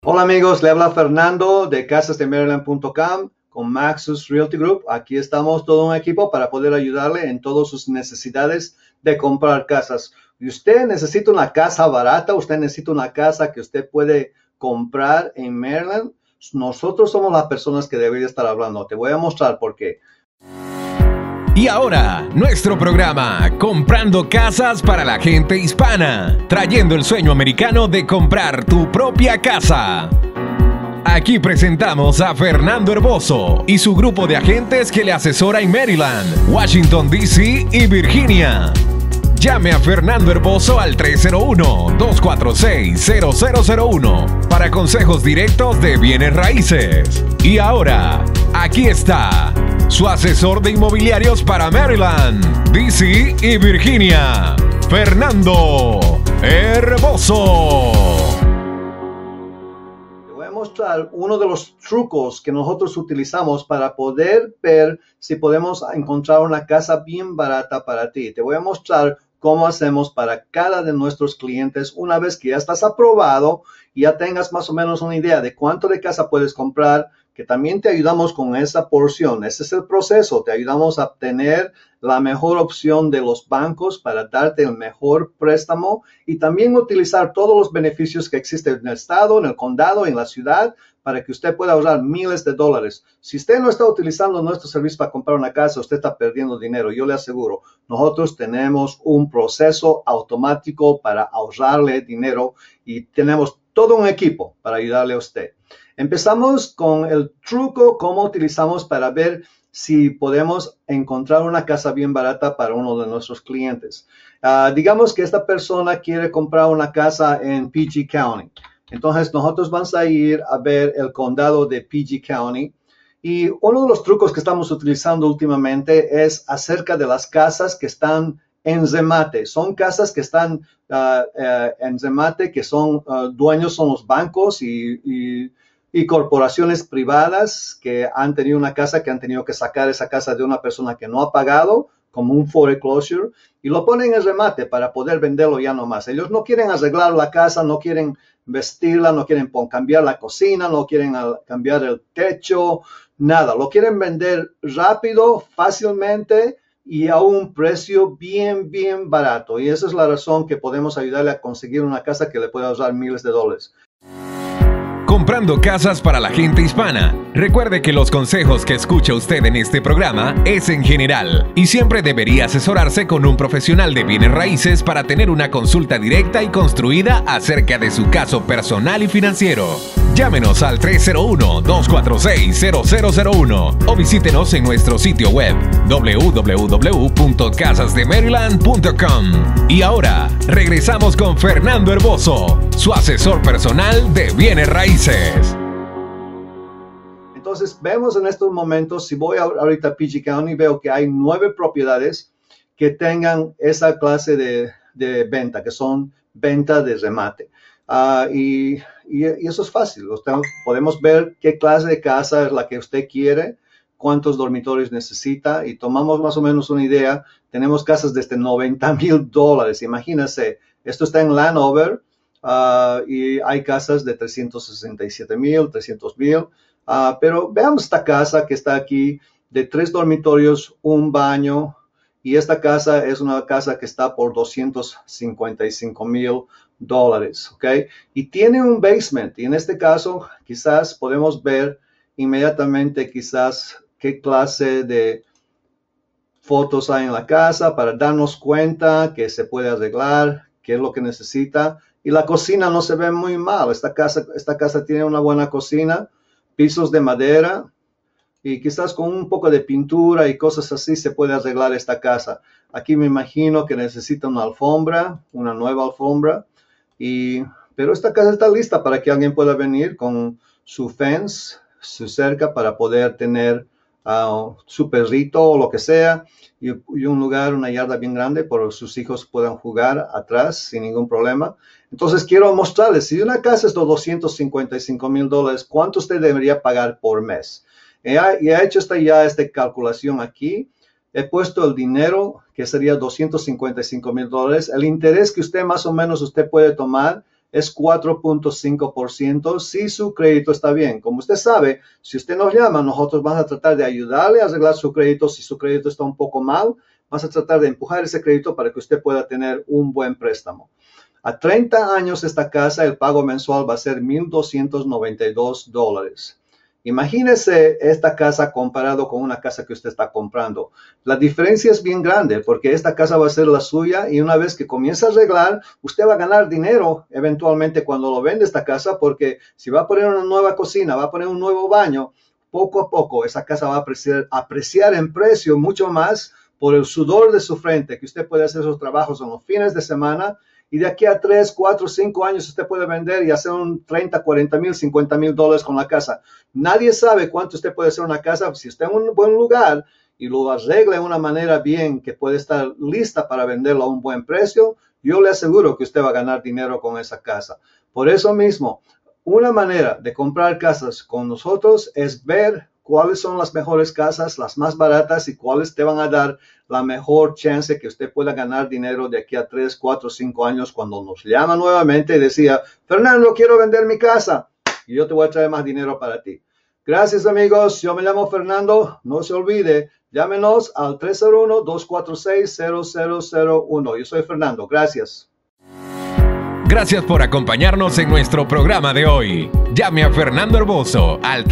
Hola amigos, le habla Fernando de casasdemaryland.com con Maxus Realty Group. Aquí estamos todo un equipo para poder ayudarle en todas sus necesidades de comprar casas. Y usted necesita una casa barata, usted necesita una casa que usted puede comprar en Maryland. Nosotros somos las personas que debería estar hablando. Te voy a mostrar por qué. Y ahora, nuestro programa, Comprando Casas para la Gente Hispana, trayendo el sueño americano de comprar tu propia casa. Aquí presentamos a Fernando Herboso y su grupo de agentes que le asesora en Maryland, Washington, D.C. y Virginia. Llame a Fernando Herboso al 301-246-0001 para consejos directos de bienes raíces. Y ahora, aquí está su asesor de inmobiliarios para Maryland, D.C. y Virginia, Fernando Herboso. Te voy a mostrar uno de los trucos que nosotros utilizamos para poder ver si podemos encontrar una casa bien barata para ti. Te voy a mostrar cómo hacemos para cada de nuestros clientes una vez que ya estás aprobado y ya tengas más o menos una idea de cuánto de casa puedes comprar, que también te ayudamos con esa porción. Ese es el proceso. Te ayudamos a obtener la mejor opción de los bancos para darte el mejor préstamo y también utilizar todos los beneficios que existen en el estado, en el condado, en la ciudad, para que usted pueda ahorrar miles de dólares. Si usted no está utilizando nuestro servicio para comprar una casa, usted está perdiendo dinero. Yo le aseguro, nosotros tenemos un proceso automático para ahorrarle dinero y tenemos todo un equipo para ayudarle a usted. Empezamos con el truco, cómo utilizamos para ver si podemos encontrar una casa bien barata para uno de nuestros clientes. Digamos que esta persona quiere comprar una casa en PG County. Entonces nosotros vamos a ir a ver el condado de PG County. Y uno de los trucos que estamos utilizando últimamente es acerca de las casas que están en remate. Son casas que están en remate, que son dueños son los bancos y corporaciones privadas que han tenido una casa, que han tenido que sacar esa casa de una persona que no ha pagado, como un foreclosure, y lo ponen en remate para poder venderlo ya nomás. Ellos no quieren arreglar la casa, no quieren vestirla, no quieren cambiar la cocina, no quieren cambiar el techo, nada. Lo quieren vender rápido, fácilmente y a un precio bien barato. Y esa es la razón que podemos ayudarle a conseguir una casa que le pueda ahorrar miles de dólares. Comprando casas para la gente hispana. Recuerde que los consejos que escucha usted en este programa es en general y siempre debería asesorarse con un profesional de bienes raíces para tener una consulta directa y construida acerca de su caso personal y financiero. Llámenos al 301-246-0001 o visítenos en nuestro sitio web www.casasdemaryland.com. Y ahora, regresamos con Fernando Herboso, su asesor personal de bienes raíces. Entonces, vemos en estos momentos, si voy ahorita a PG County, veo que hay 9 propiedades que tengan esa clase de venta, que son venta de remate. Y eso es fácil. Podemos ver qué clase de casa es la que usted quiere, cuántos dormitorios necesita y tomamos más o menos una idea. Tenemos casas desde $90,000. Imagínense, esto está en Landover y hay casas de $367,000, $300,000. Pero veamos esta casa que está aquí de 3 dormitorios, un baño. Y esta casa es una casa que está por $255,000, ¿ok? Y tiene un basement. Y en este caso, quizás podemos ver inmediatamente quizás qué clase de fotos hay en la casa para darnos cuenta que se puede arreglar, qué es lo que necesita. Y la cocina no se ve muy mal. Esta casa tiene una buena cocina, pisos de madera. Y quizás con un poco de pintura y cosas así se puede arreglar esta casa. Aquí me imagino que necesita una alfombra, una nueva alfombra. Pero esta casa está lista para que alguien pueda venir con su fence, su cerca, para poder tener su perrito o lo que sea. Y un lugar, una yarda bien grande para que sus hijos puedan jugar atrás sin ningún problema. Entonces quiero mostrarles, si una casa es de $255,000, ¿cuánto usted debería pagar por mes? Y he hecho esta calculación aquí. He puesto el dinero, que sería $255,000. El interés que usted más o menos puede tomar es 4.5% si su crédito está bien. Como usted sabe, si usted nos llama, nosotros vamos a tratar de ayudarle a arreglar su crédito. Si su crédito está un poco mal, vamos a tratar de empujar ese crédito para que usted pueda tener un buen préstamo. A 30 años esta casa, el pago mensual va a ser $1,292. Imagínese esta casa comparado con una casa que usted está comprando. La diferencia es bien grande porque esta casa va a ser la suya y una vez que comienza a arreglar, usted va a ganar dinero eventualmente cuando lo vende esta casa, porque si va a poner una nueva cocina, va a poner un nuevo baño, poco a poco esa casa va a apreciar en precio mucho más por el sudor de su frente, que usted puede hacer esos trabajos en los fines de semana. Y de aquí a 3, 4, 5 años usted puede vender y hacer un 30, 40 mil, 50 mil dólares con la casa. Nadie sabe cuánto usted puede hacer una casa si está en un buen lugar y lo arregla de una manera bien que puede estar lista para venderlo a un buen precio. Yo le aseguro que usted va a ganar dinero con esa casa. Por eso mismo, una manera de comprar casas con nosotros es ver cuáles son las mejores casas, las más baratas y cuáles te van a dar la mejor chance que usted pueda ganar dinero de aquí a 3, 4, 5 años cuando nos llama nuevamente y decía, Fernando, quiero vender mi casa y yo te voy a traer más dinero para ti. Gracias amigos, yo me llamo Fernando, no se olvide, llámenos al 301-246-0001. Yo soy Fernando, gracias. Gracias por acompañarnos en nuestro programa de hoy. Llame a Fernando Herboso al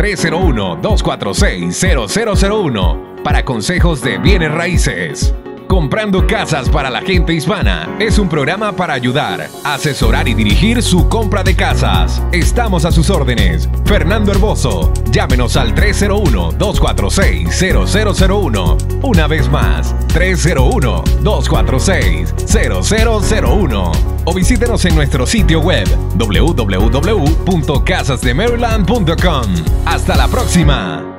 301-246-0001 para consejos de bienes raíces. Comprando Casas para la Gente Hispana es un programa para ayudar, asesorar y dirigir su compra de casas. Estamos a sus órdenes. Fernando Herboso. Llámenos al 301-246-0001. Una vez más, 301-246-0001. O visítenos en nuestro sitio web www.casasdemaryland.com. Hasta la próxima.